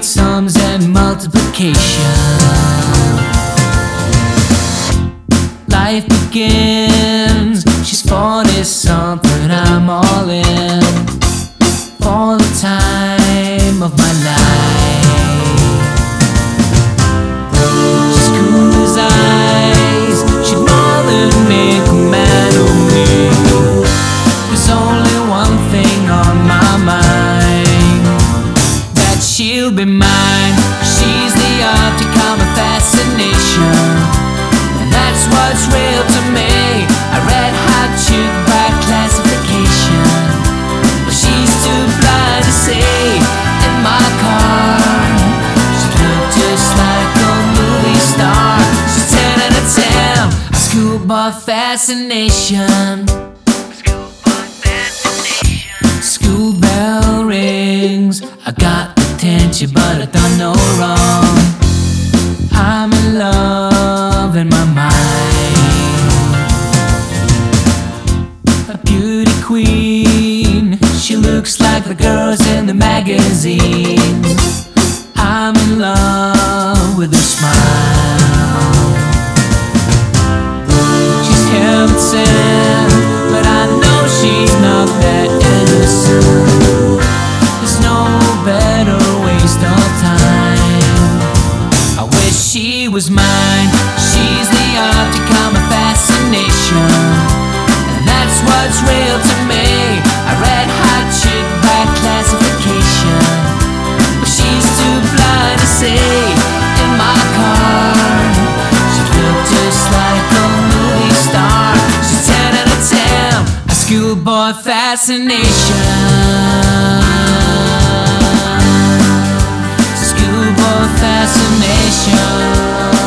sums and multiplication. Life begins, she's 40-something, I'm all in for the time of my life. She's cool as ice, she'd more than make a man of me. There's only one thing on my mind, that she'll be mine. She's the object of my fascination, and that's what's real to me. A red-hot chick by classification, but she's too blind to see. In my car, she looked just like a movie star. She's 10 out of 10, a schoolboy fascination. School bell rings, I got attention but I done no wrong. I'm in love in my mind. A beauty queen, she looks like the girls in the magazines. I'm in love with her smile. She's heaven sent, but I know she's not that innocent. There's no better waste of time. I wish she was mine. She's the object of my fascination, and that's what's real to me. A red-hot chick by classification, but she's too blind to see. In my car, she looked just like a movie star. She's 10 out of 10, a schoolboy fascination. Schoolboy fascination.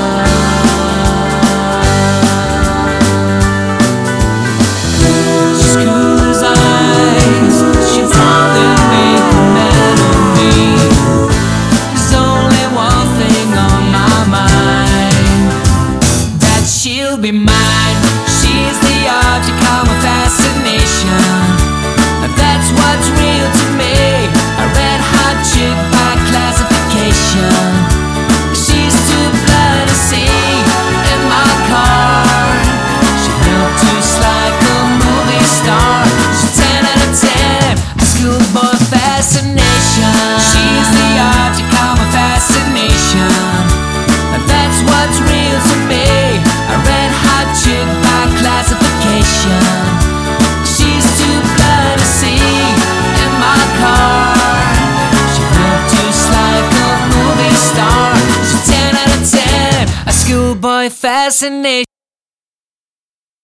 She's cool as ice, she'd rather make a man of me. There's only one thing on my mind, that she'll be mine. She's the object of my fascination, and that's what's real to me. A red-hot chick by classification, she's too blind to see. In my car, she looked just like a movie star. She's 10 out of 10, a schoolboy fascination. She's the object of my fascination, and that's what's real to me. A red-hot chick by classification, she's too blind to see. In my car, she looked just like a movie star. She's 10 out of 10, a schoolboy fascination.